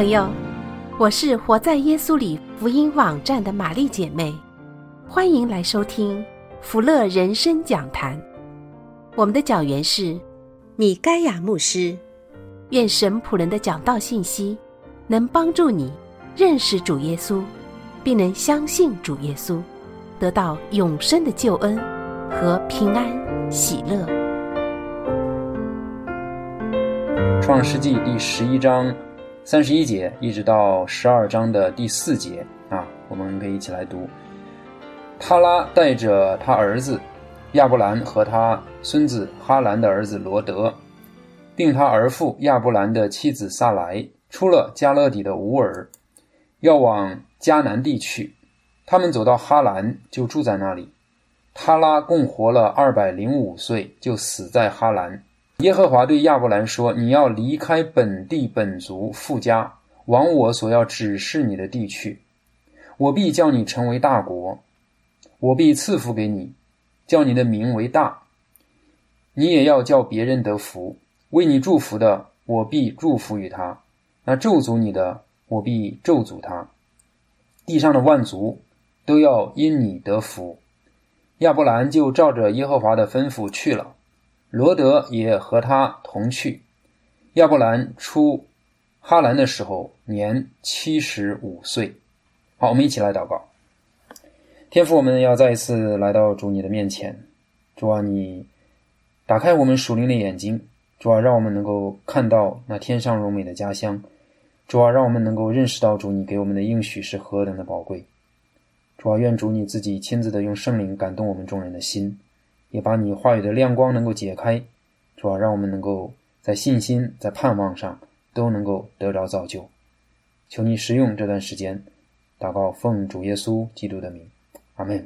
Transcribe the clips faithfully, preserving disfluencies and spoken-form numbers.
朋友，我是活在耶稣里福音网站的玛丽姐妹，欢迎来收听福乐人生讲坛。我们的讲员是米该亚牧师。愿神仆人的讲道信息能帮助你认识主耶稣，并能相信主耶稣，得到永生的救恩和平安喜乐。 创世纪第十一章三十一节一直到十二章的第四节啊，我们可以一起来读。他拉带着他儿子亚伯兰和他孙子哈兰的儿子罗德，并他儿父亚伯兰的妻子撒来，出了加勒底的乌尔，要往迦南地去。他们走到哈兰，就住在那里。他拉共活了二百零五岁，就死在哈兰。耶和华对亚伯兰说：你要离开本地本族父家，往我所要指示你的地去。我必叫你成为大国，我必赐福给你，叫你的名为大。你也要叫别人得福。为你祝福的，我必祝福于他；那咒诅你的，我必咒诅他。地上的万族都要因你得福。亚伯兰就照着耶和华的吩咐去了，罗德也和他同去。亚伯兰出哈兰的时候，年七十五岁。好，我们一起来祷告。天父，我们要再一次来到主你的面前。主啊，你打开我们属灵的眼睛，主啊，让我们能够看到那天上荣美的家乡。主啊，让我们能够认识到主你给我们的应许是何等的宝贵。主啊，愿主你自己亲自的用圣灵感动我们众人的心，也把你话语的亮光能够解开。主啊，让我们能够在信心在盼望上都能够得着造就。求你使用这段时间，祷告奉主耶稣基督的名，阿们。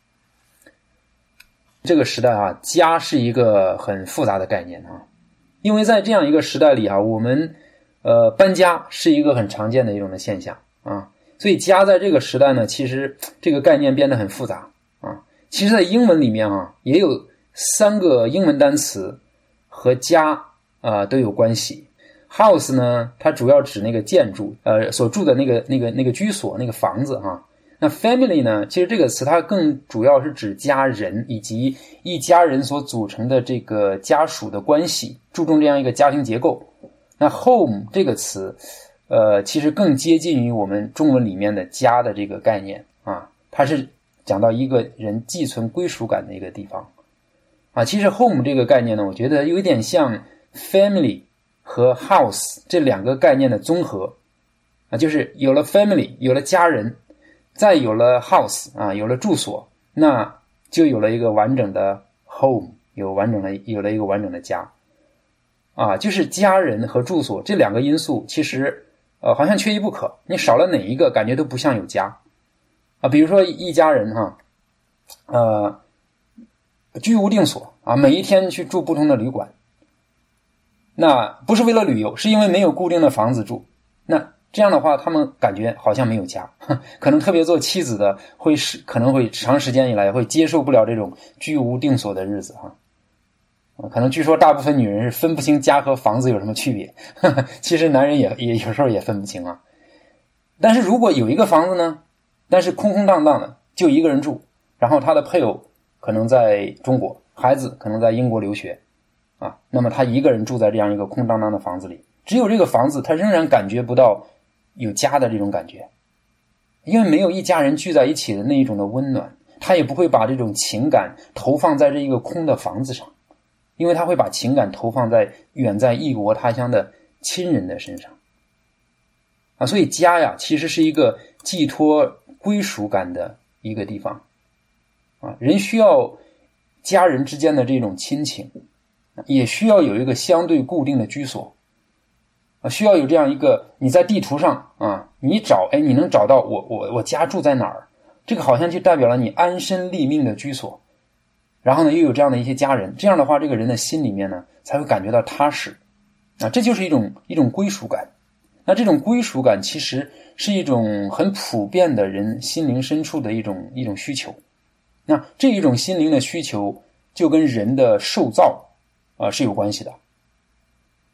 这个时代啊，家是一个很复杂的概念啊，因为在这样一个时代里啊，我们呃搬家是一个很常见的一种的现象啊，所以家在这个时代呢，其实这个概念变得很复杂啊。其实在英文里面啊，也有三个英文单词和家啊、呃、都有关系。House 呢，它主要指那个建筑，呃，所住的那个那个那个居所，那个房子哈。那 family 呢，其实这个词它更主要是指家人以及一家人所组成的这个家属的关系，注重这样一个家庭结构。那 home 这个词，呃，其实更接近于我们中文里面的家的这个概念啊，它是讲到一个人寄存归属感的一个地方啊。其实 home 这个概念呢，我觉得有一点像 family 和 house 这两个概念的综合啊，就是有了 family 有了家人，再有了 house 啊，有了住所，那就有了一个完整的 home， 有完整的有了一个完整的家啊。就是家人和住所这两个因素其实呃好像缺一不可，你少了哪一个感觉都不像有家啊。比如说一家人哈，呃居无定所啊，每一天去住不同的旅馆，那不是为了旅游，是因为没有固定的房子住。那这样的话他们感觉好像没有家，可能特别做妻子的会是可能会长时间以来会接受不了这种居无定所的日子哈。可能据说大部分女人是分不清家和房子有什么区别，其实男人也也有时候也分不清啊。但是如果有一个房子呢，但是空空荡荡的，就一个人住，然后他的配偶可能在中国，孩子可能在英国留学啊，那么他一个人住在这样一个空荡荡的房子里，只有这个房子他仍然感觉不到有家的这种感觉，因为没有一家人聚在一起的那一种的温暖，他也不会把这种情感投放在这一个空的房子上，因为他会把情感投放在远在异国他乡的亲人的身上啊。所以家呀，其实是一个寄托归属感的一个地方啊。人需要家人之间的这种亲情，也需要有一个相对固定的居所啊，需要有这样一个你在地图上啊，你找哎，你能找到我我我家住在哪儿，这个好像就代表了你安身立命的居所。然后呢，又有这样的一些家人，这样的话，这个人的心里面呢，才会感觉到踏实啊，这就是一种一种归属感。那这种归属感其实是一种很普遍的人心灵深处的一种一种需求。那这一种心灵的需求就跟人的受造啊是有关系的啊。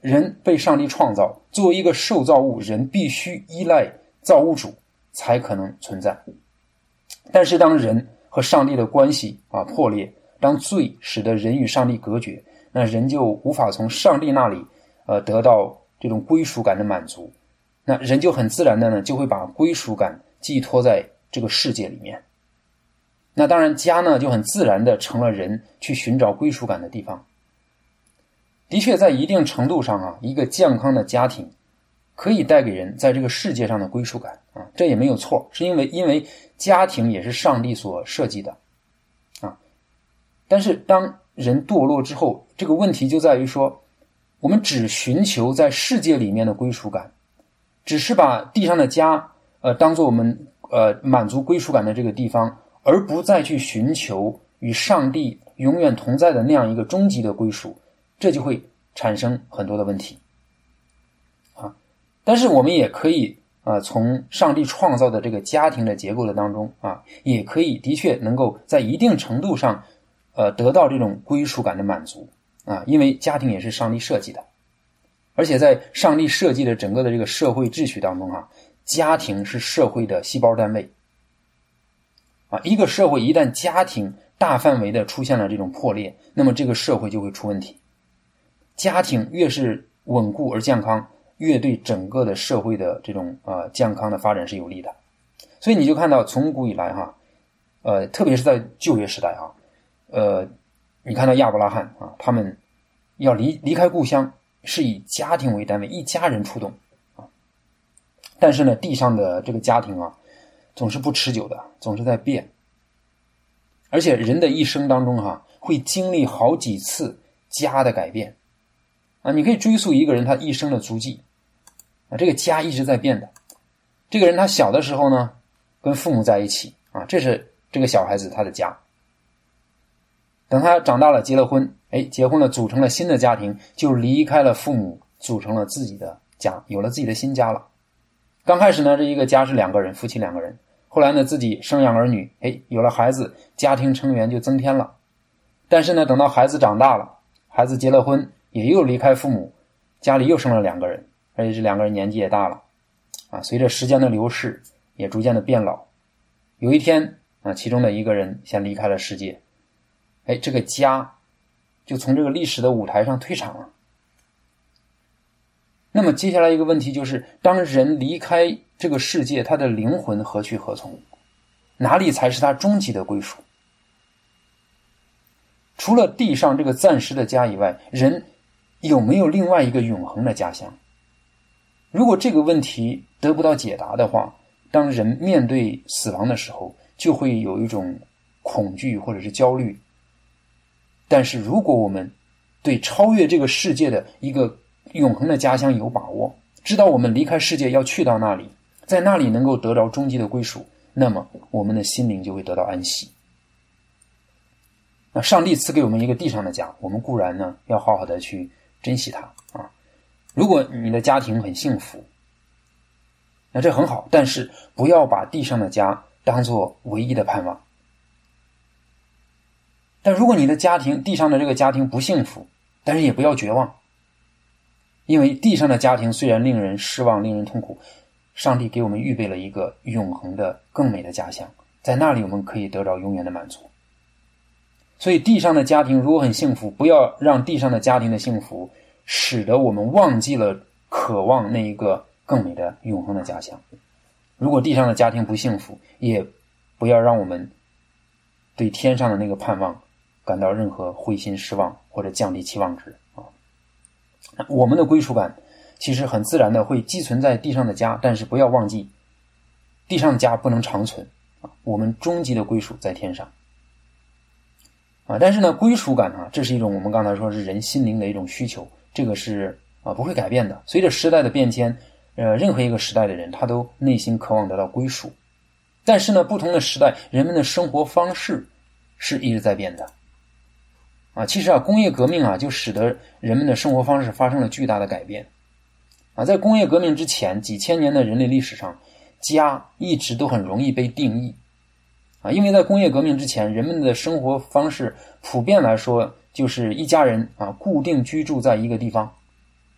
人被上帝创造，作为一个受造物，人必须依赖造物主才可能存在。但是当人和上帝的关系啊破裂，当罪使得人与上帝隔绝，那人就无法从上帝那里呃得到这种归属感的满足，那人就很自然的呢就会把归属感寄托在这个世界里面。那当然家呢就很自然的成了人去寻找归属感的地方。的确在一定程度上啊，一个健康的家庭可以带给人在这个世界上的归属感啊，这也没有错，是因为因为家庭也是上帝所设计的啊。但是当人堕落之后，这个问题就在于说，我们只寻求在世界里面的归属感，只是把地上的家呃当做我们呃满足归属感的这个地方，而不再去寻求与上帝永远同在的那样一个终极的归属，这就会产生很多的问题啊。但是我们也可以啊、呃，从上帝创造的这个家庭的结构的当中啊，也可以的确能够在一定程度上呃得到这种归属感的满足啊，因为家庭也是上帝设计的。而且在上帝设计的整个的这个社会秩序当中啊，家庭是社会的细胞单位啊，一个社会一旦家庭大范围的出现了这种破裂，那么这个社会就会出问题。家庭越是稳固而健康，越对整个的社会的这种呃健康的发展是有利的。所以你就看到从古以来哈，呃，特别是在旧约时代哈，呃，你看到亚伯拉罕啊，他们要离离开故乡，是以家庭为单位，一家人出动啊。但是呢，地上的这个家庭啊，总是不持久的，总是在变。而且人的一生当中哈、啊，会经历好几次家的改变啊。你可以追溯一个人他一生的足迹啊，这个家一直在变的。这个人他小的时候呢，跟父母在一起啊，这是这个小孩子他的家。等他长大了，结了婚，哎，结婚了，组成了新的家庭，就离开了父母，组成了自己的家，有了自己的新家了。刚开始呢，这一个家是两个人，夫妻两个人。后来呢，自己生养儿女，哎，有了孩子，家庭成员就增添了。但是呢，等到孩子长大了，孩子结了婚，也又离开父母，家里又生了两个人，而且这两个人年纪也大了啊。随着时间的流逝，也逐渐的变老。有一天啊，其中的一个人先离开了世界，哎，这个家就从这个历史的舞台上退场了。那么接下来一个问题就是，当人离开这个世界，他的灵魂何去何从？哪里才是他终极的归属？除了地上这个暂时的家以外，人有没有另外一个永恒的家乡？如果这个问题得不到解答的话，当人面对死亡的时候，就会有一种恐惧或者是焦虑。但是如果我们对超越这个世界的一个永恒的家乡有把握，知道我们离开世界要去到那里，在那里能够得到终极的归属，那么我们的心灵就会得到安息。那上帝赐给我们一个地上的家，我们固然呢要好好的去珍惜它啊。如果你的家庭很幸福，那这很好，但是不要把地上的家当作唯一的盼望。但如果你的家庭地上的这个家庭不幸福，但是也不要绝望，因为地上的家庭虽然令人失望令人痛苦，上帝给我们预备了一个永恒的更美的家乡，在那里我们可以得到永远的满足。所以地上的家庭如果很幸福，不要让地上的家庭的幸福使得我们忘记了渴望那一个更美的永恒的家乡。如果地上的家庭不幸福，也不要让我们对天上的那个盼望感到任何灰心失望或者降低期望值啊。我们的归属感其实很自然的会寄存在地上的家，但是不要忘记地上的家不能长存啊，我们终极的归属在天上啊。但是呢，归属感啊，这是一种我们刚才说是人心灵的一种需求，这个是啊不会改变的。随着时代的变迁，呃，任何一个时代的人他都内心渴望得到归属。但是呢，不同的时代，人们的生活方式是一直在变的啊。其实啊，工业革命啊，就使得人们的生活方式发生了巨大的改变啊。在工业革命之前，几千年的人类历史上，家一直都很容易被定义啊，因为在工业革命之前，人们的生活方式普遍来说就是一家人啊固定居住在一个地方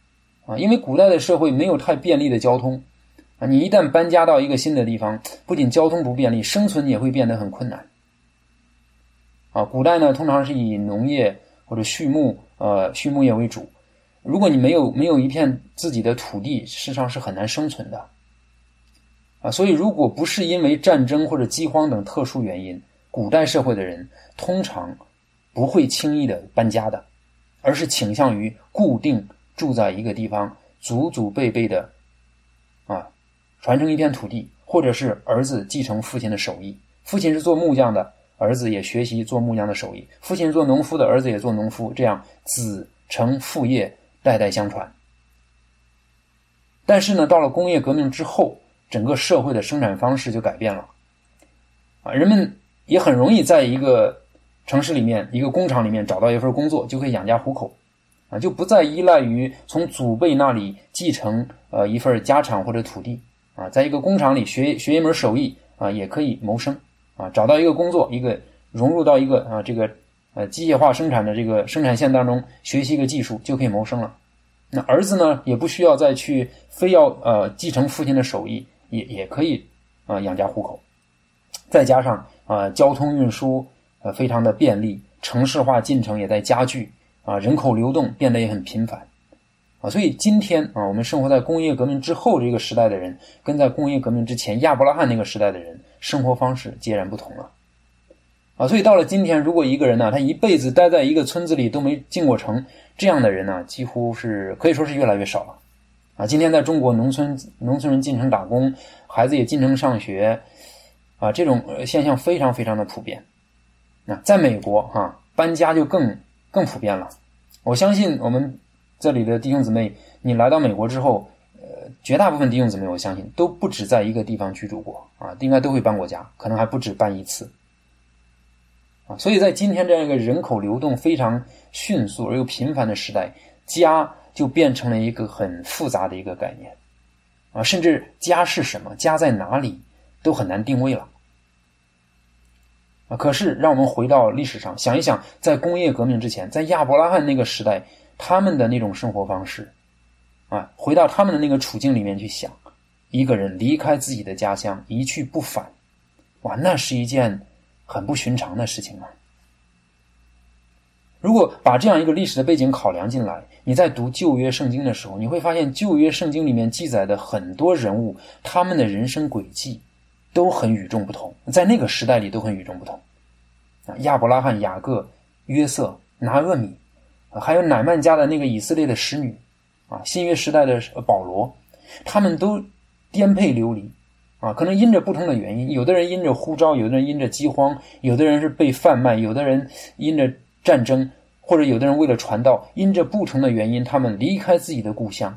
啊，因为古代的社会没有太便利的交通啊，你一旦搬家到一个新的地方，不仅交通不便利，生存也会变得很困难。啊，古代呢通常是以农业或者畜牧呃畜牧业为主，如果你没有没有一片自己的土地，事实上是很难生存的。啊，所以如果不是因为战争或者饥荒等特殊原因，古代社会的人通常不会轻易的搬家的，而是倾向于固定住在一个地方，祖祖辈辈的啊传承一片土地，或者是儿子继承父亲的手艺，父亲是做木匠的，儿子也学习做木匠的手艺，父亲做农夫的，儿子也做农夫，这样子承父业，代代相传。但是呢，到了工业革命之后，整个社会的生产方式就改变了啊，人们也很容易在一个城市里面，一个工厂里面找到一份工作，就可以养家糊口啊，就不再依赖于从祖辈那里继承呃一份家产或者土地啊，在一个工厂里学学一门手艺啊，也可以谋生啊，找到一个工作，一个融入到一个啊这个呃机械化生产的这个生产线当中，学习一个技术就可以谋生了。那儿子呢，也不需要再去非要呃继承父亲的手艺，也也可以啊、呃、养家糊口。再加上啊、呃、交通运输呃非常的便利，城市化进程也在加剧啊，人口流动变得也很频繁啊，所以今天啊我们生活在工业革命之后这个时代的人，跟在工业革命之前亚伯拉罕那个时代的人生活方式截然不同了啊，所以到了今天，如果一个人呢、啊、他一辈子待在一个村子里都没进过城，这样的人呢、啊、几乎是可以说是越来越少了啊。今天在中国，农村农村人进城打工，孩子也进城上学啊，这种现象非常非常的普遍。那在美国啊，搬家就更更普遍了。我相信我们这里的弟兄姊妹，你来到美国之后，呃，绝大部分弟兄姊妹我相信都不止在一个地方居住过啊，应该都会搬过家，可能还不止搬一次。啊，所以在今天这样一个人口流动非常迅速而又频繁的时代，家就变成了一个很复杂的一个概念啊，甚至家是什么，家在哪里都很难定位了啊。可是让我们回到历史上想一想，在工业革命之前，在亚伯拉罕那个时代，他们的那种生活方式啊，回到他们的那个处境里面去想，一个人离开自己的家乡一去不返，哇，那是一件很不寻常的事情啊！如果把这样一个历史的背景考量进来，你在读旧约圣经的时候，你会发现旧约圣经里面记载的很多人物，他们的人生轨迹都很与众不同，在那个时代里都很与众不同啊，亚伯拉罕、雅各、约瑟、拿俄米，还有乃曼家的那个以色列的使女啊，新约时代的保罗，他们都颠沛流离啊，可能因着不同的原因，有的人因着呼召，有的人因着饥荒，有的人是被贩卖，有的人因着战争，或者有的人为了传道，因着不同的原因，他们离开自己的故乡。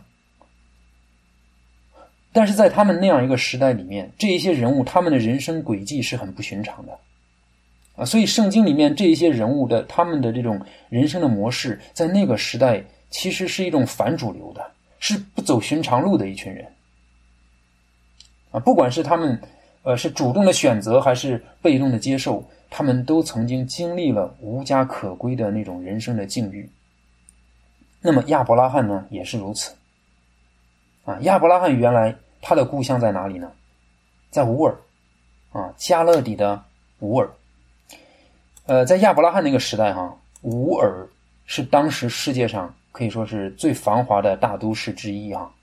但是在他们那样一个时代里面，这一些人物他们的人生轨迹是很不寻常的啊，所以圣经里面这一些人物的他们的这种人生的模式，在那个时代其实是一种反主流的，是不走寻常路的一群人啊，不管是他们呃是主动的选择还是被动的接受，他们都曾经经历了无家可归的那种人生的境遇。那么亚伯拉罕呢也是如此啊，亚伯拉罕原来他的故乡在哪里呢？在乌尔啊，加勒底的乌尔。呃，在亚伯拉罕那个时代哈，乌尔是当时世界上可以说是最繁华的大都市之一啊。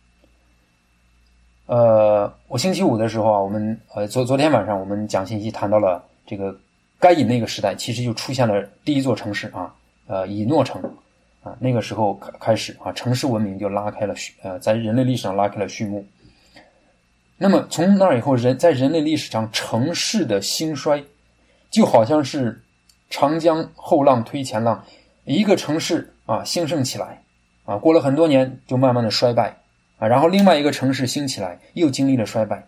呃，我星期五的时候啊，我们呃昨昨天晚上我们讲信息谈到了这个该隐那个时代，其实就出现了第一座城市啊，呃，以诺城啊，那个时候开始啊，城市文明就拉开了序呃，在人类历史上拉开了序幕。那么从那以后，人在人类历史上城市的兴衰，就好像是长江后浪推前浪，一个城市啊兴盛起来啊，过了很多年就慢慢的衰败啊，然后另外一个城市兴起来，又经历了衰败。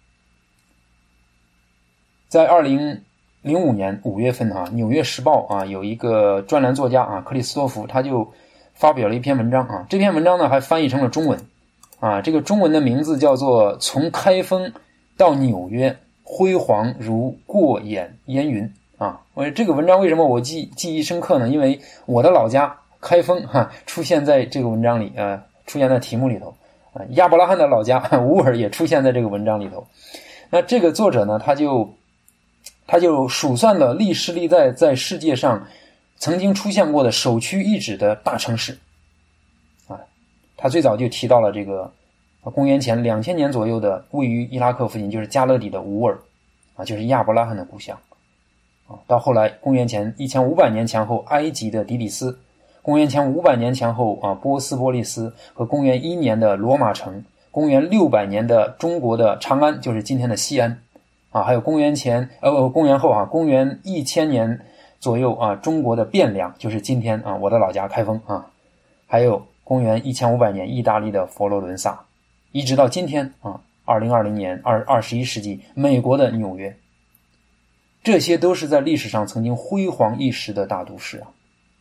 在二零零五年五月份啊，纽约时报啊有一个专栏作家啊克里斯托弗，他就发表了一篇文章啊，这篇文章呢还翻译成了中文啊，这个中文的名字叫做从开封到纽约，辉煌如过眼烟云啊。我这个文章为什么我记记忆深刻呢？因为我的老家开封哈、啊、出现在这个文章里，呃出现在题目里头啊，亚伯拉罕的老家乌尔也出现在这个文章里头。那这个作者呢，他就他就数算了历史历代在世界上曾经出现过的首屈一指的大城市啊，他最早就提到了这个公元前两千年左右的位于伊拉克附近，就是加勒底的乌尔啊，就是亚伯拉罕的故乡啊。到后来公元前一千五百年前后埃及的底比斯，公元前五百年前后啊波斯波利斯和公元一年的罗马城，公元六百年的中国的长安，就是今天的西安啊，还有公元前呃公元后啊公元一千年左右啊中国的汴梁，就是今天啊我的老家开封啊，还有公元一千五百年意大利的佛罗伦萨，一直到今天啊二零二零年二二十一世纪美国的纽约，这些都是在历史上曾经辉煌一时的大都市啊。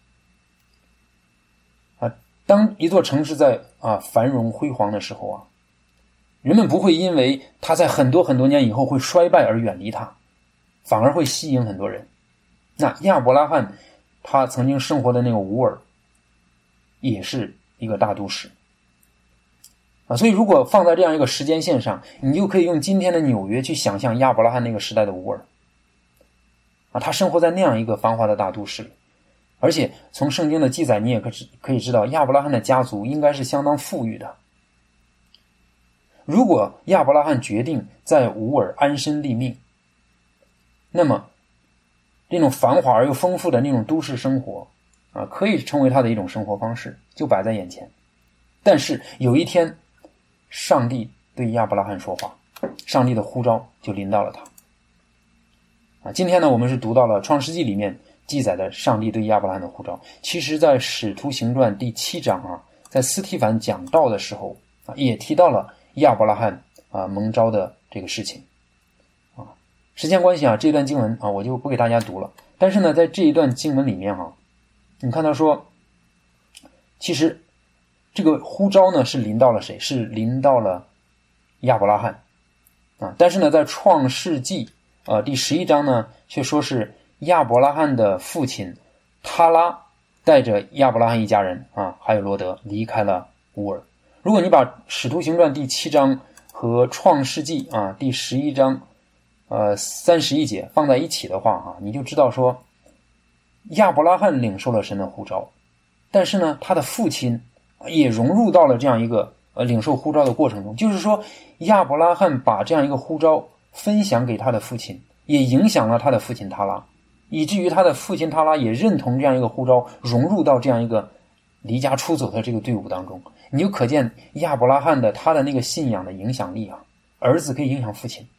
啊，当一座城市在啊繁荣辉煌的时候啊，人们不会因为它在很多很多年以后会衰败而远离它，反而会吸引很多人。那亚伯拉罕他曾经生活的那个乌尔也是一个大都市啊，所以如果放在这样一个时间线上，你就可以用今天的纽约去想象亚伯拉罕那个时代的乌尔啊，他生活在那样一个繁华的大都市里，而且从圣经的记载你也可以知道亚伯拉罕的家族应该是相当富裕的。如果亚伯拉罕决定在乌尔安身立命，那么这种繁华而又丰富的那种都市生活啊，可以成为他的一种生活方式，就摆在眼前。但是有一天上帝对亚伯拉罕说话，上帝的呼召就临到了他啊。今天呢我们是读到了创世纪里面记载的上帝对亚伯拉罕的呼召，其实在使徒行传第七章啊，在司提反讲道的时候啊，也提到了亚伯拉罕啊蒙召的这个事情啊。时间关系啊，这段经文啊我就不给大家读了。但是呢，在这一段经文里面啊，你看他说，其实这个呼召呢是临到了谁？是临到了亚伯拉罕啊。但是呢，在创世纪啊第十一章呢，却说是亚伯拉罕的父亲他拉带着亚伯拉罕一家人啊，还有罗德离开了乌尔。如果你把使徒行传第七章和创世纪啊第十一章呃三十一节放在一起的话啊，你就知道说亚伯拉罕领受了神的呼召，但是呢他的父亲也融入到了这样一个呃领受呼召的过程中，就是说亚伯拉罕把这样一个呼召分享给他的父亲，也影响了他的父亲他拉，以至于他的父亲他拉也认同这样一个呼召，融入到这样一个离家出走的这个队伍当中。你就可见亚伯拉罕的他的那个信仰的影响力啊，儿子可以影响父亲。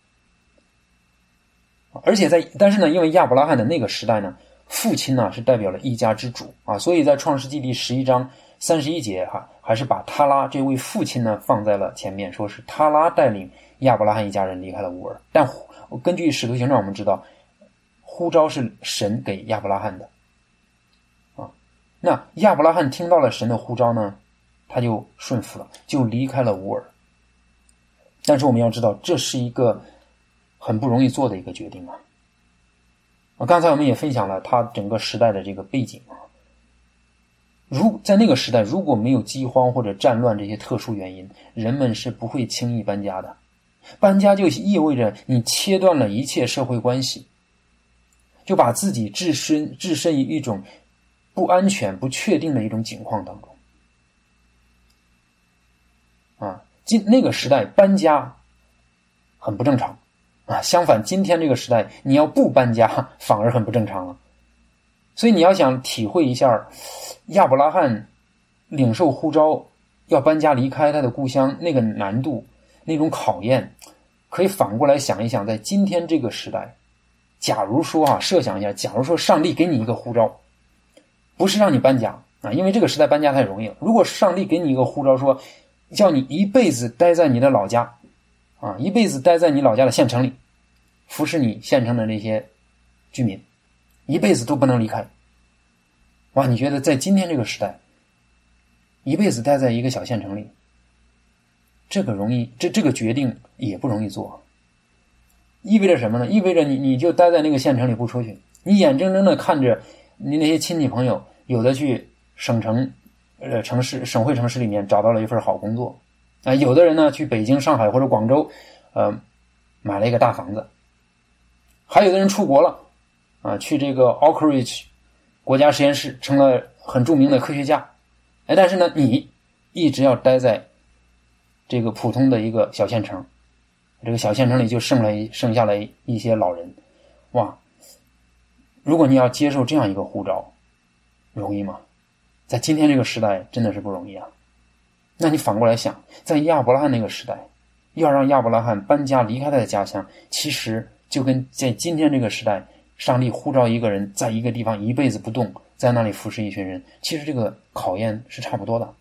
而且在但是呢，因为亚伯拉罕的那个时代呢，父亲呢是代表了一家之主啊，所以在创世纪第十一章三十一节哈、啊，还是把他拉这位父亲呢放在了前面，说是他拉带领亚伯拉罕一家人离开了乌尔。但根据使徒行传我们知道，呼召是神给亚伯拉罕的啊。那亚伯拉罕听到了神的呼召呢，他就顺服了，就离开了乌尔。但是我们要知道，这是一个很不容易做的一个决定啊。啊，刚才我们也分享了他整个时代的这个背景啊。如在那个时代，如果没有饥荒或者战乱这些特殊原因，人们是不会轻易搬家的。搬家就意味着你切断了一切社会关系，就把自己置身置身于一种不安全、不确定的一种境况当中。啊，今那个时代搬家很不正常啊，相反，今天这个时代，你要不搬家反而很不正常了。所以你要想体会一下亚伯拉罕领受呼召要搬家离开他的故乡那个难度、那种考验，可以反过来想一想，在今天这个时代，假如说啊，设想一下，假如说上帝给你一个呼召，不是让你搬家啊，因为这个时代搬家太容易了。如果上帝给你一个呼召，说叫你一辈子待在你的老家啊，一辈子待在你老家的县城里，服侍你县城的那些居民，一辈子都不能离开。哇，你觉得在今天这个时代，一辈子待在一个小县城里，这个容易，这这个决定也不容易做。意味着什么呢？意味着你你就待在那个县城里不出去，你眼睁睁的看着你那些亲戚朋友有的去省城呃城市省会城市里面找到了一份好工作啊、呃，有的人呢去北京、上海或者广州，呃，买了一个大房子，还有的人出国了啊、呃，去这个 Oak Ridge 国家实验室成了很著名的科学家。哎，但是呢，你一直要待在这个普通的一个小县城，这个小县城里就剩了剩下了一些老人。哇，如果你要接受这样一个呼召，容易吗？在今天这个时代真的是不容易啊。那你反过来想，在亚伯拉罕那个时代，要让亚伯拉罕搬家离开他的家乡，其实就跟在今天这个时代，上帝呼召一个人在一个地方一辈子不动，在那里服侍一群人，其实这个考验是差不多的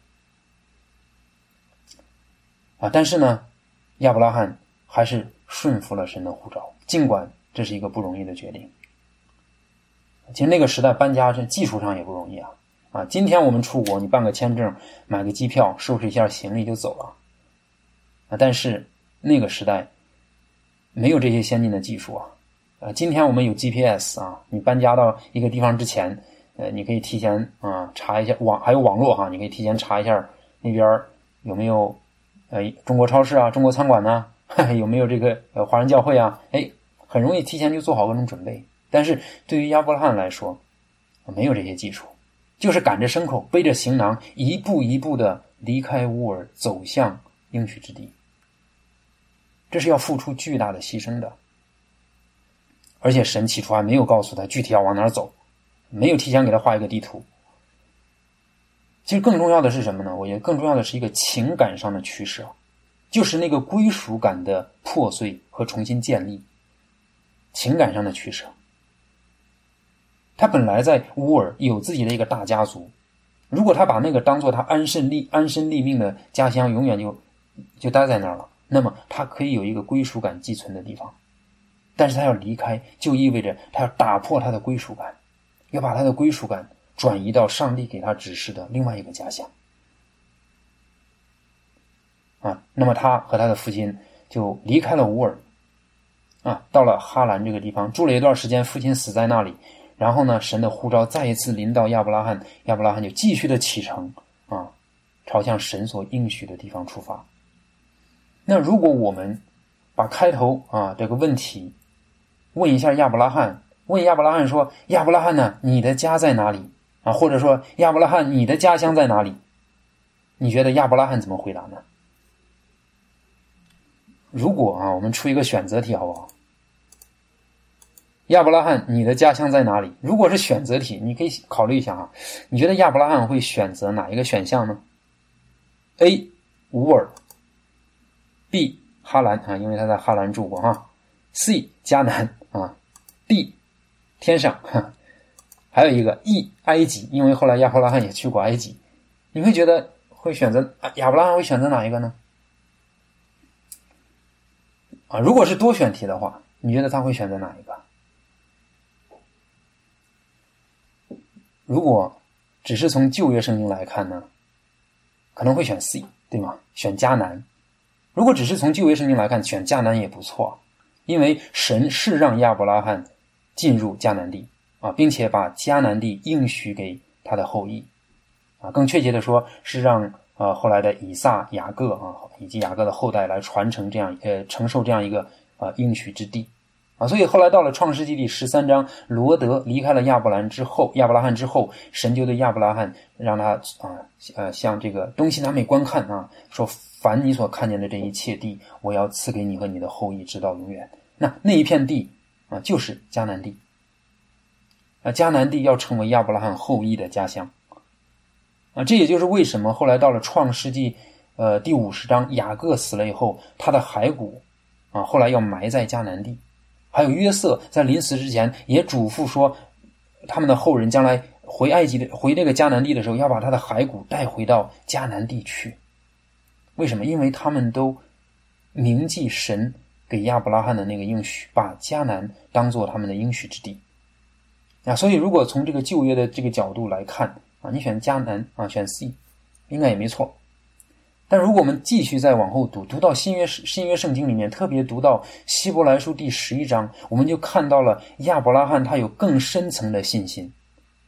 啊。但是呢，亚伯拉罕还是顺服了神的呼召，尽管这是一个不容易的决定。其实那个时代搬家这技术上也不容易啊啊！今天我们出国，你办个签证，买个机票，收拾一下行李就走了啊。但是那个时代没有这些先进的技术啊啊！今天我们有 G P S 啊，你搬家到一个地方之前，呃，你可以提前啊查一下网，还有网络哈，你可以提前查一下那边有没有呃中国超市啊、中国餐馆呢、啊，有没有这个呃华人教会啊？哎，很容易提前就做好各种准备。但是对于亚伯拉罕来说，没有这些技术，就是赶着牲口，背着行囊，一步一步的离开乌尔，走向应许之地。这是要付出巨大的牺牲的。而且神起初还没有告诉他具体要往哪儿走，没有提前给他画一个地图。其实更重要的是什么呢？我觉得更重要的是一个情感上的取舍，就是那个归属感的破碎和重新建立，情感上的取舍。他本来在乌尔有自己的一个大家族，如果他把那个当做他安身立安身立命的家乡，永远就就待在那儿了，那么他可以有一个归属感寄存的地方。但是他要离开，就意味着他要打破他的归属感，要把他的归属感转移到上帝给他指示的另外一个家乡啊。那么他和他的父亲就离开了乌尔啊，到了哈兰这个地方住了一段时间，父亲死在那里。然后呢，神的呼召再一次临到亚伯拉罕，亚伯拉罕就继续的启程啊，朝向神所应许的地方出发。那如果我们把开头啊这个问题问一下亚伯拉罕，问亚伯拉罕说：“亚伯拉罕呢，你的家在哪里？”啊，或者说亚伯拉罕，你的家乡在哪里？你觉得亚伯拉罕怎么回答呢？如果啊，我们出一个选择题好不好？亚伯拉罕，你的家乡在哪里？如果是选择题，你可以考虑一下啊，你觉得亚伯拉罕会选择哪一个选项呢 ？A. 乌尔 B. 哈兰啊，因为他在哈兰住过哈 C. 迦南啊 D. 天上哈，还有一个 E. 埃及，因为后来亚伯拉罕也去过埃及。你会觉得会选择亚伯拉罕会选择哪一个呢？啊，如果是多选题的话，你觉得他会选择哪一个？如果只是从旧约圣经来看呢，可能会选 C， 对吗？选迦南。如果只是从旧约圣经来看，选迦南也不错，因为神是让亚伯拉罕进入迦南地啊，并且把迦南地应许给他的后裔啊，更确切的说是让呃后来的以撒、雅各啊以及雅各的后代来传承这样呃承受这样一个呃应许之地。啊，所以后来到了创世纪第十三章，罗德离开了亚伯兰之后，亚伯拉罕之后，神就对亚伯拉罕让他啊呃向这个东西南北观看啊，说凡你所看见的这一切地，我要赐给你和你的后裔直到永远。那那一片地啊就是迦南地，啊迦南地要成为亚伯拉罕后裔的家乡啊，这也就是为什么后来到了创世纪呃第五十章，雅各死了以后，他的骸骨啊后来要埋在迦南地。还有约瑟在临死之前也嘱咐说，他们的后人将来回埃及的回这个迦南地的时候，要把他的骸骨带回到迦南地去。为什么？因为他们都铭记神给亚伯拉罕的那个应许，把迦南当作他们的应许之地啊。所以如果从这个旧约的这个角度来看啊，你选迦南啊，选 C 应该也没错。但如果我们继续再往后读，读到新约新约圣经里面，特别读到希伯来书第十一章，我们就看到了亚伯拉罕他有更深层的信心。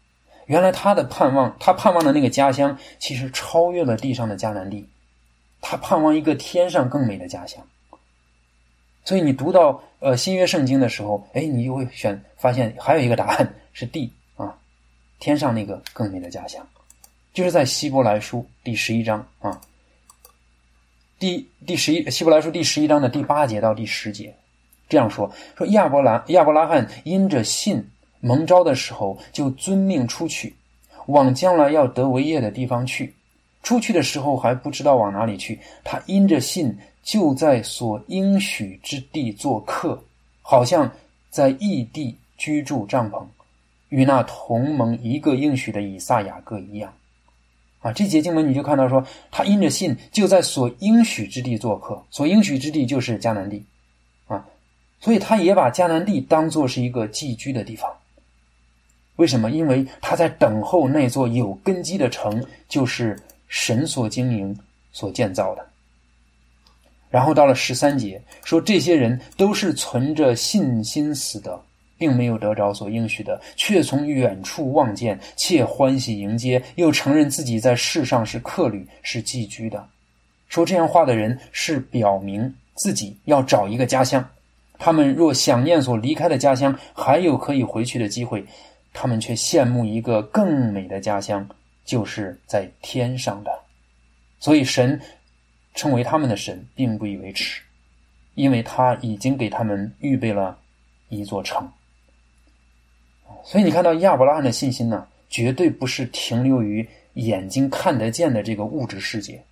原来他的盼望，他盼望的那个家乡其实超越了地上的迦南地，他盼望一个天上更美的家乡。所以你读到呃新约圣经的时候，哎，你就会选发现还有一个答案是地啊，天上那个更美的家乡，就是在希伯来书第十一章啊，第第十一希伯来书第十一章的第八节到第十节，这样说说亚伯拉亚伯拉罕因着信蒙召的时候，就遵命出去，往将来要得为业的地方去。出去的时候还不知道往哪里去，他因着信就在所应许之地做客，好像在异地居住帐篷，与那同蒙一个应许的以撒雅各一样。啊，这节经文你就看到说，他因着信就在所应许之地做客，所应许之地就是迦南地啊，所以他也把迦南地当作是一个寄居的地方。为什么？因为他在等候那座有根基的城，就是神所经营所建造的。然后到了十三节说，这些人都是存着信心死的，并没有得着所应许的，却从远处望见，切欢喜迎接，又承认自己在世上是客旅，是寄居的。说这样话的人是表明自己要找一个家乡，他们若想念所离开的家乡，还有可以回去的机会，他们却羡慕一个更美的家乡，就是在天上的。所以神称为他们的神，并不以为耻，因为他已经给他们预备了一座城。所以你看到亚伯拉罕的信心呢，绝对不是停留于眼睛看得见的这个物质世界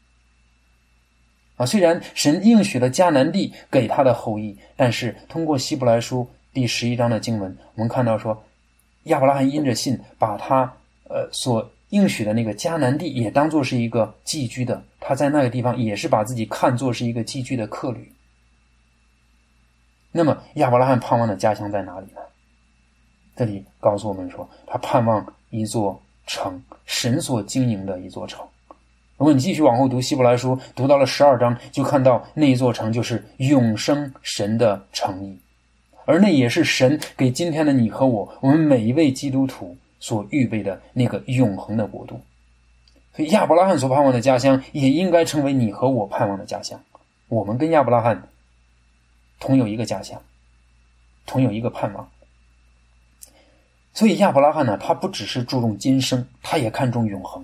啊。虽然神应许了迦南地给他的后裔，但是通过希伯来书第十一章的经文，我们看到说，亚伯拉罕因着信，把他呃所应许的那个迦南地也当作是一个寄居的，他在那个地方也是把自己看作是一个寄居的客旅。那么亚伯拉罕盼望的家乡在哪里呢？这里告诉我们说，他盼望一座城，神所经营的一座城。如果你继续往后读希伯来书，读到了十二章，就看到那一座城就是永生神的城邑，而那也是神给今天的你和我，我们每一位基督徒所预备的那个永恒的国度。所以亚伯拉罕所盼望的家乡也应该成为你和我盼望的家乡。我们跟亚伯拉罕同有一个家乡，同有一个盼望。所以亚伯拉罕呢，他不只是注重今生，他也看重永恒。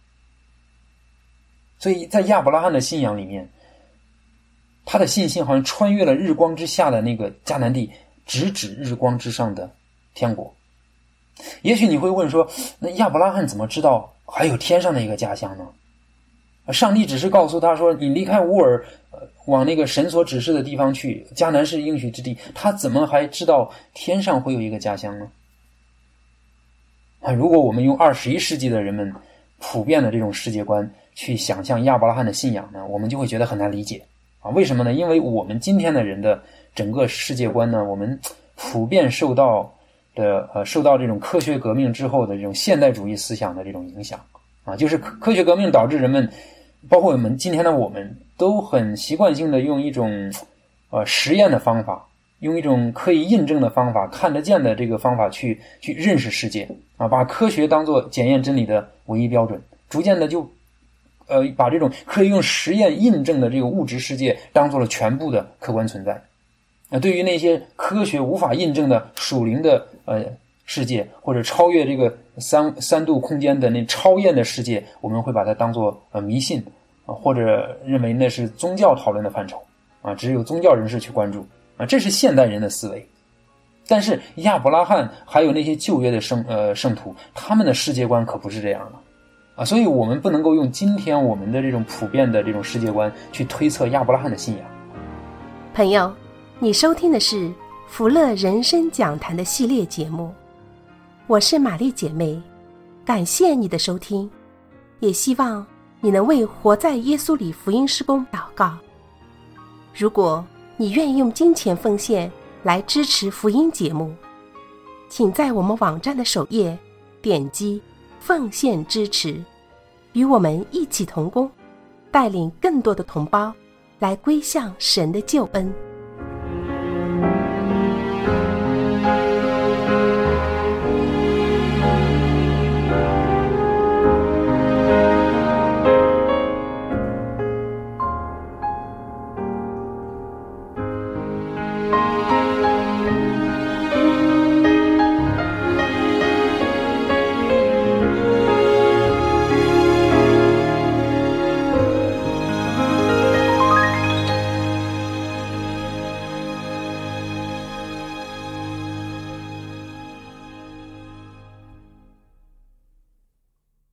所以在亚伯拉罕的信仰里面，他的信心好像穿越了日光之下的那个迦南地，直指日光之上的天国。也许你会问说，那亚伯拉罕怎么知道还有天上的一个家乡呢？上帝只是告诉他说，你离开乌尔，呃，往那个神所指示的地方去，迦南是应许之地，他怎么还知道天上会有一个家乡呢？啊，如果我们用二十一世纪的人们普遍的这种世界观去想象亚伯拉罕的信仰呢，我们就会觉得很难理解啊。为什么呢？因为我们今天的人的整个世界观呢，我们普遍受到的呃受到这种科学革命之后的这种现代主义思想的这种影响啊，就是科学革命导致人们，包括我们今天的我们，都很习惯性的用一种呃实验的方法，用一种可以印证的方法，看得见的这个方法去去认识世界啊，把科学当作检验真理的唯一标准，逐渐的就呃把这种可以用实验印证的这个物质世界当作了全部的客观存在。那对于那些科学无法印证的属灵的呃世界，或者超越这个三三度空间的那超验的世界，我们会把它当作呃迷信啊，或者认为那是宗教讨论的范畴啊，只有宗教人士去关注啊，这是现代人的思维。但是亚伯拉罕还有那些旧约的圣呃圣徒，他们的世界观可不是这样的啊，所以我们不能够用今天我们的这种普遍的这种世界观去推测亚伯拉罕的信仰。 朋友，你收听的是福乐人生讲坛的系列节目，我是玛丽姐妹，感谢你的收听，也希望你能为活在耶稣里福音施工祷告。如果你愿意用金钱奉献来支持福音节目，请在我们网站的首页点击奉献支持，与我们一起同工，带领更多的同胞来归向神的救恩。